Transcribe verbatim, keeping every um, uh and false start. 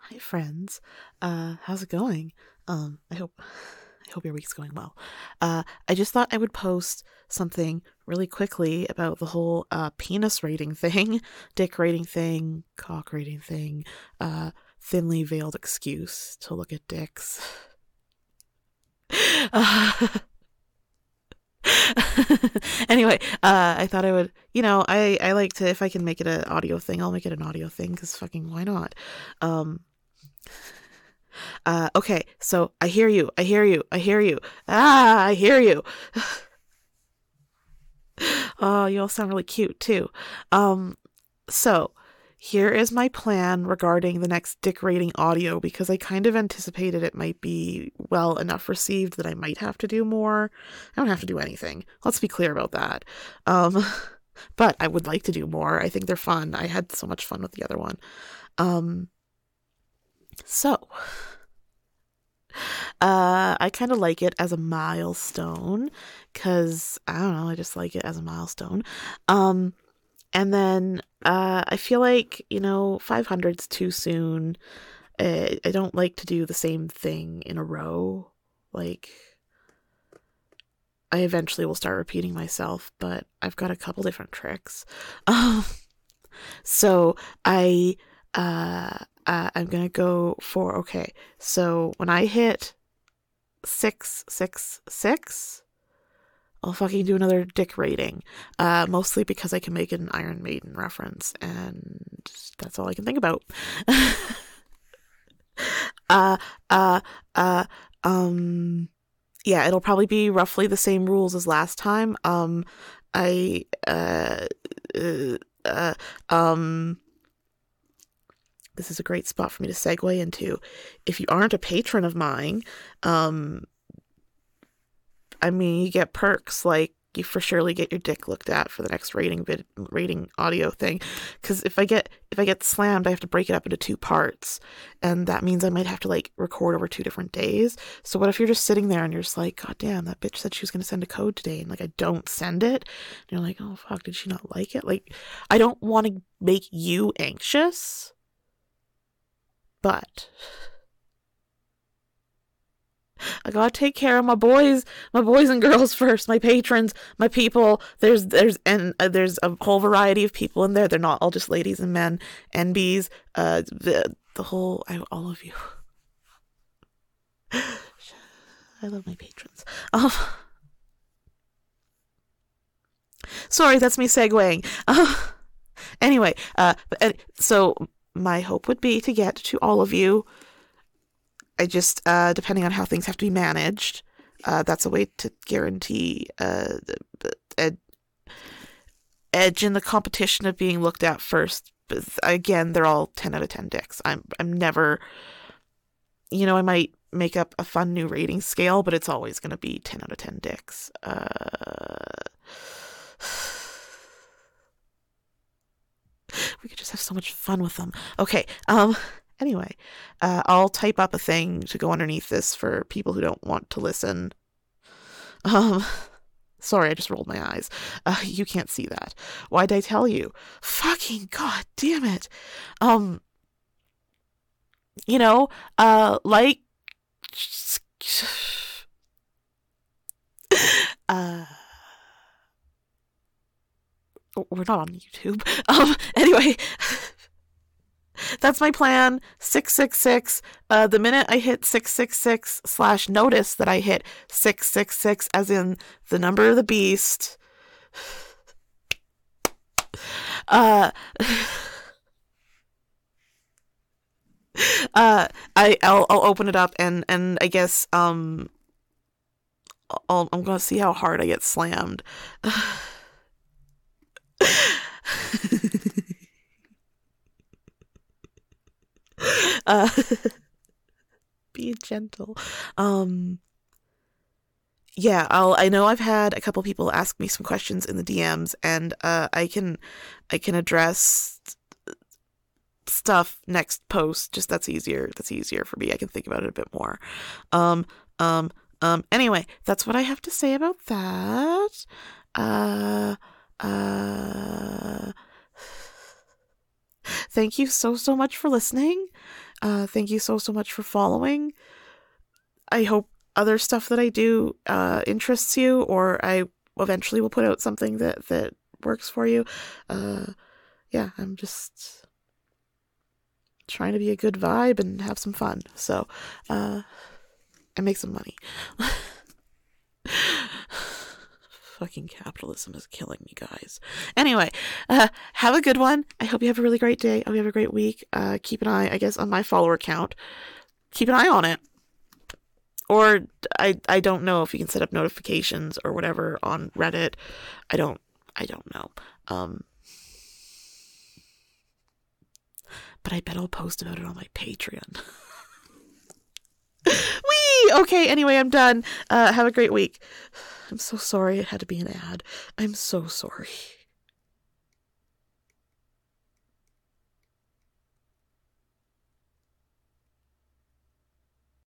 Hi friends. Uh how's it going? Um I hope I hope your week's going well. Uh I just thought I would post something really quickly about the whole uh penis rating thing, dick rating thing, cock rating thing, uh thinly veiled excuse to look at dicks. Uh, anyway, uh, I thought I would, you know, I, I like to, if I can make it an audio thing, I'll make it an audio thing, because fucking why not? Um, uh, okay, so I hear you, I hear you, I hear you. Ah, I hear you. Oh, you all sound really cute too. Um, so here is my plan regarding the next dick rating audio because I kind of anticipated it might be well enough received that I might have to do more. I don't have to do anything. Let's be clear about that. Um, but I would like to do more. I think they're fun. I had so much fun with the other one. Um, so uh, I kind of like it as a milestone because I don't know. I just like it as a milestone. Um, and then uh, I feel like, you know, five hundred's too soon. I, I don't like to do the same thing in a row. Like, I eventually will start repeating myself, but I've got a couple different tricks. Um, so I, uh, uh, I'm gonna go for, okay, so when I hit six, six, six, I'll fucking do another dick rating. Uh, mostly because I can make it an Iron Maiden reference, and that's all I can think about. uh, uh, uh, um, yeah, it'll probably be roughly the same rules as last time. Um, I, uh, uh, uh um, this is a great spot for me to segue into. If you aren't a patron of mine, um, I mean, you get perks like you for surely get your dick looked at for the next rating vid rating audio thing. Because if I get if I get slammed, I have to break it up into two parts, and that means I might have to like record over two different days. So what if you're just sitting there and you're just like, God damn, that bitch said she was gonna send a code today, and like I don't send it, and you're like, oh fuck, did she not like it? Like, I don't want to make you anxious, but I gotta take care of my boys, my boys and girls first, my patrons, my people. There's there's and uh, there's a whole variety of people in there. They're not all just ladies and men, N Bs, uh, the the whole, I, all of you. I love my patrons. Oh, sorry, that's me segueing. Uh, anyway, uh, uh, so my hope would be to get to all of you. I just, uh, depending on how things have to be managed, uh, that's a way to guarantee uh, ed- edge in the competition of being looked at first. But again, they're all ten out of ten dicks. I'm, I'm never, you know, I might make up a fun new rating scale, but it's always going to be ten out of ten dicks. Uh, we could just have so much fun with them. Okay, um, anyway, uh, I'll type up a thing to go underneath this for people who don't want to listen. Um, sorry, I just rolled my eyes. Uh, you can't see that. Why'd I tell you? Fucking god damn it. Um, you know, uh, like, uh, we're not on YouTube. Um, anyway. That's my plan. six six six. Uh, the minute I hit six six six slash notice that I hit six six six, as in the number of the beast. Uh, uh, I I'll I'll open it up and and I guess um I'll, I'm gonna see how hard I get slammed. uh, be gentle. Um, yeah, I'll. I know I've had a couple people ask me some questions in the D Ms, and uh, I can, I can address stuff next post. Just that's easier. That's easier for me. I can think about it a bit more. Um, um, um. Anyway, that's what I have to say about that. Uh, uh. Thank you so so much for listening. Uh, thank you so, so much for following. I hope other stuff that I do uh, interests you, or I eventually will put out something that, that works for you. Uh, yeah, I'm just trying to be a good vibe and have some fun. So, uh, and make some money. Fucking capitalism is killing me, guys. Anyway, uh, have a good one. I hope you have a really great day. I hope you have a great week. Uh, keep an eye, I guess, on my follower count. Keep an eye on it. Or I I don't know if you can set up notifications or whatever on Reddit. I don't I don't know. Um, but I bet I'll post about it on my Patreon. Whee! Okay, anyway, I'm done. Uh, have a great week. I'm so sorry it had to be an ad. I'm so sorry.